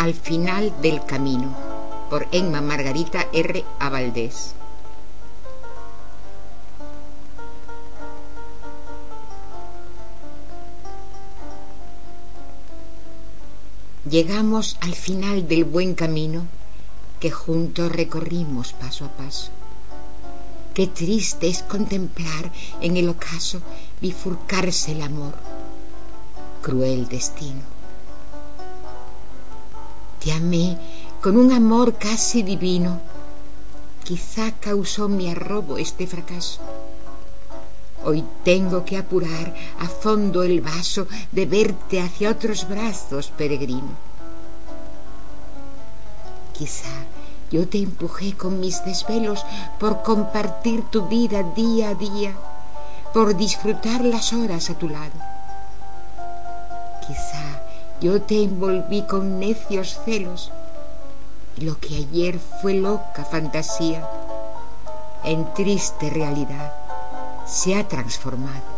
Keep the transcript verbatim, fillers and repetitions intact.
Al final del camino, por Emma Margarita R. A. Valdés. Llegamos al final del buen camino que juntos recorrimos paso a paso. Qué triste es contemplar en el ocaso bifurcarse el amor. Cruel destino. Te amé con un amor casi divino. Quizá causó mi arrobo este fracaso. Hoy tengo que apurar a fondo el vaso de verte hacia otros brazos, peregrino. Quizá yo te empujé con mis desvelos por compartir tu vida día a día, por disfrutar las horas a tu lado. Quizá yo te envolví con necios celos y lo que ayer fue loca fantasía, en triste realidad se ha transformado.